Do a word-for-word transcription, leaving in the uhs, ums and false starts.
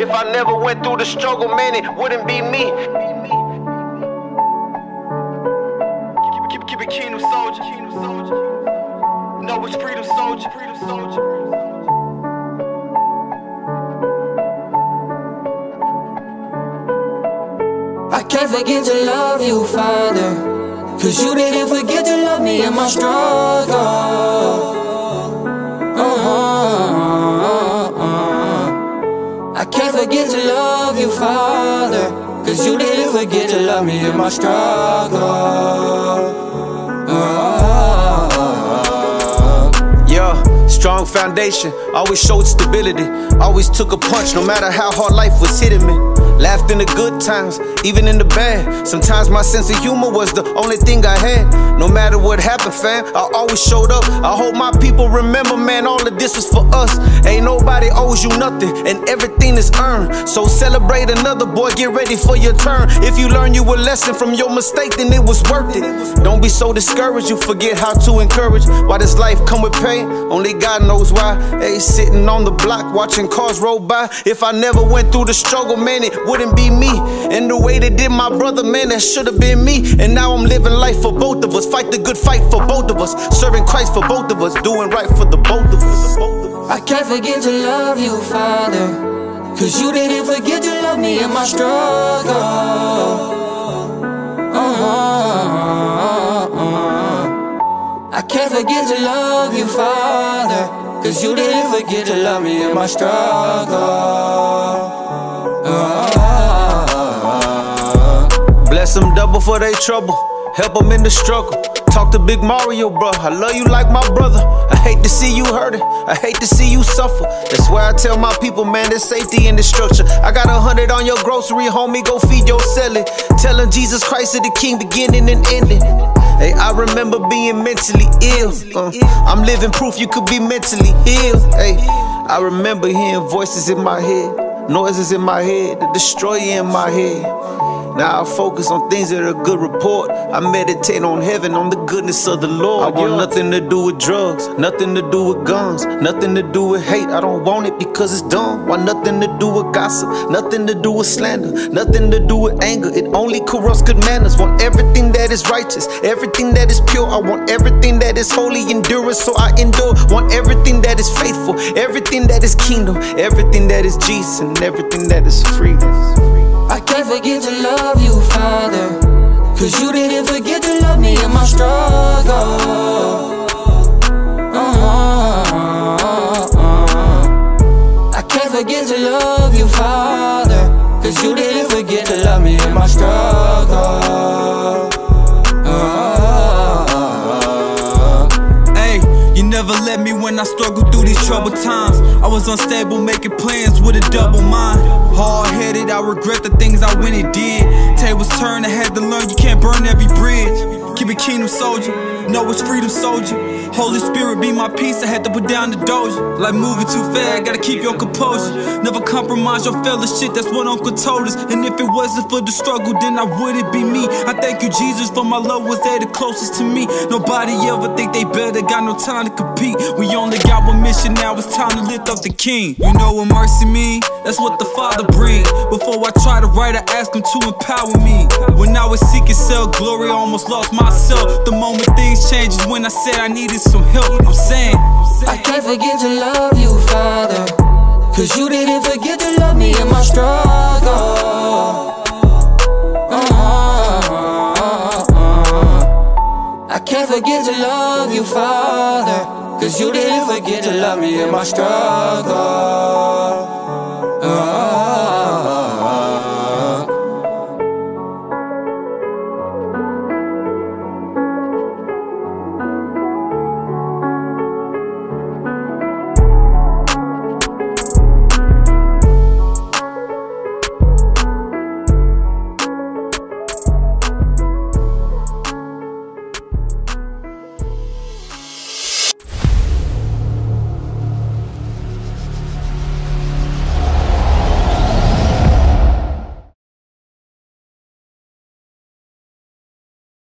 If I never went through the struggle, man, it wouldn't be me. Keep, keep, keep it Kingdom Soldier. Kingdom Soldier. No, it's Freedom Soldier. Freedom Soldier. I can't forget to love you, Father, 'cause you didn't forget to love me in my struggle. I can't forget to love you, Father, 'cause you didn't forget to love me in my struggle. Yeah, strong foundation, always showed stability. Always took a punch, no matter how hard life was hitting me. Laughed in the good times, even in the bad. Sometimes my sense of humor was the only thing I had. No matter what happened, fam, I always showed up. I hope my people remember, man, all of this was for us. Ain't nobody owes you nothing, and everything is earned. So celebrate another, boy, get ready for your turn. If you learn you a lesson from your mistake, then it was worth it. Don't be so discouraged, you forget how to encourage. Why does life come with pain? Only God knows why. Hey, sitting on the block, watching cars roll by. If I never went through the struggle, man, it wouldn't be me. And the way they did my brother, man, that should've been me. And now I'm living life for both of us. Fight the good fight for both of us. Serving Christ for both of us. Doing right for the both of us. I can't forget to love you, Father, 'cause you didn't forget to love me in my struggle. I can't forget to love you, Father, 'cause you didn't forget to love me in my struggle. Bless them double for their trouble, help them in the struggle. Talk to Big Mario, bro, I love you like my brother. I hate to see you hurting, I hate to see you suffer. That's why I tell my people, man, there's safety in the structure. I got a hundred on your grocery, homie, go feed your celly. Tell them Jesus Christ is the King, beginning and ending. Hey, I remember being mentally ill. Uh, I'm living proof you could be mentally healed. Hey, I remember hearing voices in my head, noises in my head, the destroyer in my head. Now I focus on things that are a good report. I meditate on heaven, on the goodness of the Lord. I want nothing to do with drugs, nothing to do with guns, nothing to do with hate. I don't want it because it's dumb. Want nothing to do with gossip, nothing to do with slander, nothing to do with anger. It only corrupts good manners. Want everything that is righteous, everything that is pure. I want everything that is holy, endurance, so I endure. Want everything that is faithful, everything that is kingdom, everything that is Jesus, and everything that is freedom. I can't forget to love you, Father, 'cause you didn't forget to love me in my struggle. I can't forget to love you, Father, 'cause you didn't forget to love me in my struggle. Hey, you never let me when I struggle through these troubled times. I was unstable, making plans with a double mind. Hard-headed, I regret the things I went and did. Tables turned, I had to learn you can't burn every bridge. Keep it Kingdom Soldier, no, it's Freedom Soldier. Holy Spirit be my peace, I had to put down the doja. Like moving too fast, gotta keep your composure. Never compromise your fellowship, that's what Uncle told us. And if it wasn't for the struggle, then I wouldn't be me. I thank you, Jesus, for my love was there the closest to me. Nobody ever think they better, got no time to compete. We only got one mission, now it's time to lift up the King. You know what mercy mean? That's what the Father brings. Before I try to write, I ask Him to empower me. When I was seeking self-glory, I almost lost myself. The moment things changed is when I said I needed some help. I'm saying I can't forget to love you, Father, 'cause you didn't forget to love me in my struggle. I can't forget to love you, Father, 'cause you didn't forget to love me in my struggle.